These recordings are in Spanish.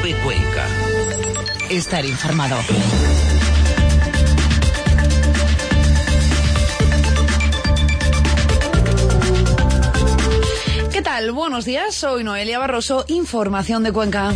COPE Cuenca. Estar informado. ¿Qué tal? Buenos días, soy Noelia Barroso, información de Cuenca.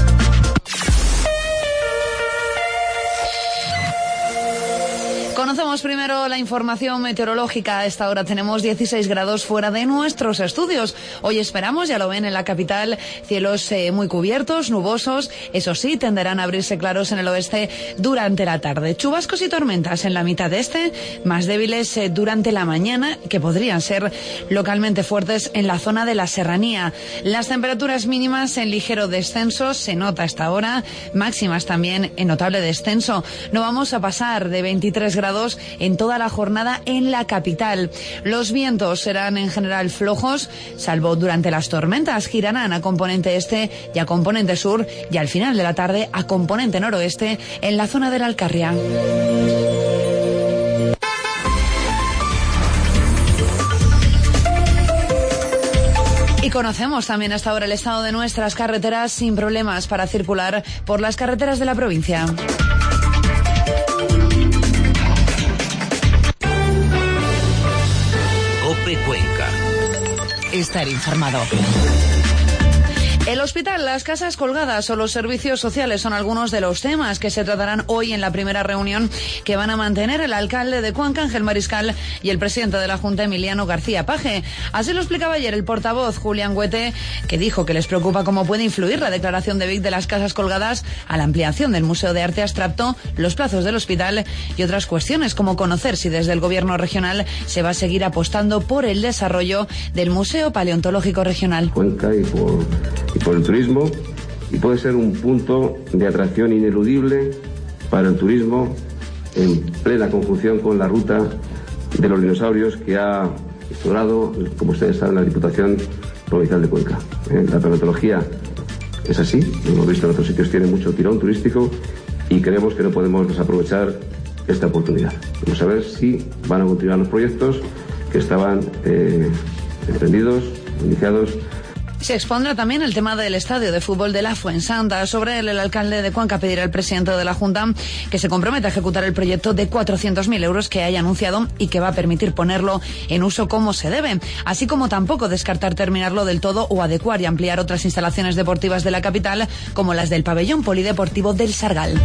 Conocemos primero la información meteorológica. A esta hora tenemos 16 grados fuera de nuestros estudios. Hoy esperamos, ya lo ven en la capital, cielos muy cubiertos, nubosos. Eso sí, tenderán a abrirse claros en el oeste durante la tarde. Chubascos y tormentas en la mitad este, más débiles durante la mañana, que podrían ser localmente fuertes en la zona de la serranía. Las temperaturas mínimas en ligero descenso, se nota a esta hora, máximas también en notable descenso. No vamos a pasar de 23 grados en toda la jornada en la capital. Los vientos serán en general flojos, salvo durante las tormentas. Girarán a componente este y a componente sur, y al final de la tarde a componente noroeste en la zona de la Alcarria. Y conocemos también hasta ahora el estado de nuestras carreteras sin problemas para circular por las carreteras de la provincia. COPE Cuenca. Estar informado. El hospital, las casas colgadas o los servicios sociales son algunos de los temas que se tratarán hoy en la primera reunión que van a mantener el alcalde de Cuenca, Ángel Mariscal, y el presidente de la Junta, Emiliano García Paje. Así lo explicaba ayer el portavoz, Julián Huete, que dijo que les preocupa cómo puede influir la declaración de Vic de las casas colgadas a la ampliación del Museo de Arte Abstracto, los plazos del hospital y otras cuestiones, como conocer si desde el gobierno regional se va a seguir apostando por el desarrollo del Museo Paleontológico Regional. Cuenca y por el turismo, y puede ser un punto de atracción ineludible para el turismo en plena conjunción con la ruta de los dinosaurios que ha explorado, como ustedes saben, la Diputación Provincial de Cuenca. La paleontología es así, lo hemos visto en otros sitios, tiene mucho tirón turístico y creemos que no podemos desaprovechar esta oportunidad. Vamos a ver si van a continuar los proyectos que estaban emprendidos, iniciados. Se expondrá también el tema del estadio de fútbol de la Fuensanta. Sobre él, el alcalde de Cuenca pedirá al presidente de la Junta que se comprometa a ejecutar el proyecto de 400.000 euros que haya anunciado y que va a permitir ponerlo en uso como se debe, así como tampoco descartar terminarlo del todo o adecuar y ampliar otras instalaciones deportivas de la capital, como las del pabellón polideportivo del Sargal.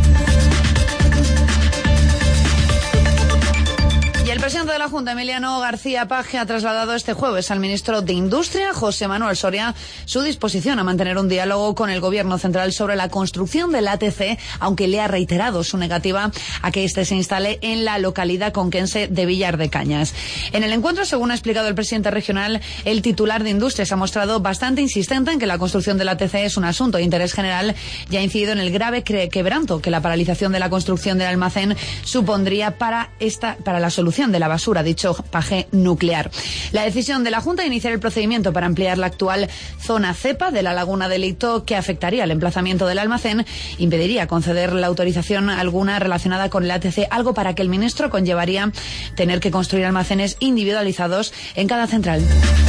El presidente de la Junta, Emiliano García Paje, ha trasladado este jueves al ministro de Industria, José Manuel Soria, su disposición a mantener un diálogo con el gobierno central sobre la construcción del ATC, aunque le ha reiterado su negativa a que este se instale en la localidad conquense de Villar de Cañas. En el encuentro, según ha explicado el presidente regional, el titular de Industria se ha mostrado bastante insistente en que la construcción del ATC es un asunto de interés general y ha incidido en el grave quebranto que la paralización de la construcción del almacén supondría para la solución de la basura, dicho Paje, nuclear. La decisión de la Junta de iniciar el procedimiento para ampliar la actual zona cepa de la laguna de Leito, que afectaría el emplazamiento del almacén, impediría conceder la autorización alguna relacionada con el ATC, algo para que el ministro conllevaría tener que construir almacenes individualizados en cada central.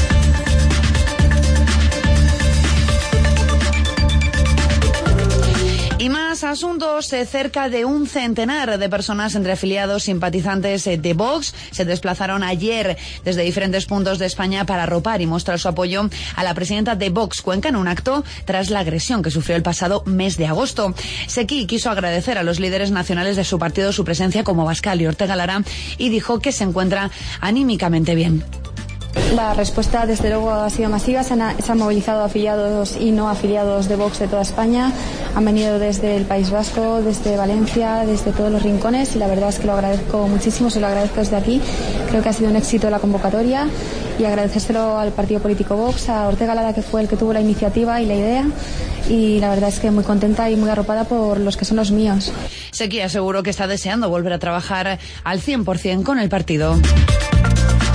Y más asuntos. Cerca de un centenar de personas entre afiliados, simpatizantes de Vox, se desplazaron ayer desde diferentes puntos de España para arropar y mostrar su apoyo a la presidenta de Vox Cuenca en un acto tras la agresión que sufrió el pasado mes de agosto. Seguí quiso agradecer a los líderes nacionales de su partido su presencia, como Abascal y Ortega Lara, y dijo que se encuentra anímicamente bien. La respuesta, desde luego, ha sido masiva. Se han movilizado afiliados y no afiliados de Vox de toda España. Han venido desde el País Vasco, desde Valencia, desde todos los rincones, y la verdad es que lo agradezco muchísimo, se lo agradezco desde aquí. Creo que ha sido un éxito la convocatoria, y agradecérselo al partido político Vox, a Ortega Lara, que fue el que tuvo la iniciativa y la idea, y la verdad es que muy contenta y muy arropada por los que son los míos. Seguí aseguró que está deseando volver a trabajar al 100% con el partido.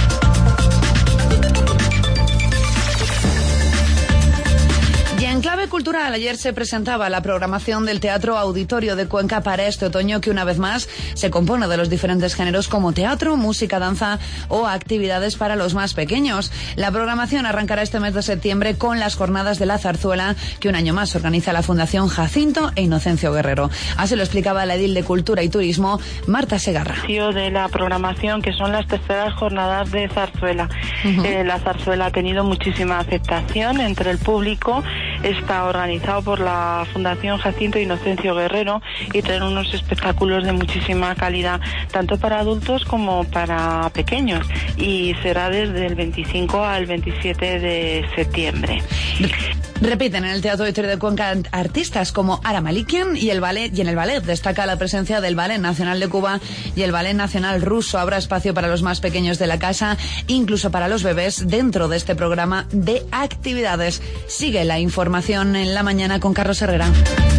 En clave cultural, ayer se presentaba la programación del Teatro Auditorio de Cuenca para este otoño, que una vez más se compone de los diferentes géneros como teatro, música, danza o actividades para los más pequeños. La programación arrancará este mes de septiembre con las jornadas de la zarzuela, que un año más organiza la Fundación Jacinto e Inocencio Guerrero. Así lo explicaba la edil de Cultura y Turismo, Marta Segarra. De la programación, que son las terceras jornadas de zarzuela. La zarzuela ha tenido muchísima aceptación entre el público, está organizado por la Fundación Jacinto e Inocencio Guerrero y trae unos espectáculos de muchísima calidad, tanto para adultos como para pequeños, y será desde el 25 al 27 de septiembre. Repiten en el Teatro Auditorio de Cuenca artistas como Ara Malikian y en el ballet destaca la presencia del Ballet Nacional de Cuba y el Ballet Nacional Ruso. Habrá espacio para los más pequeños de la casa, incluso para los bebés, dentro de este programa de actividades. Sigue la información en la mañana con Carlos Herrera.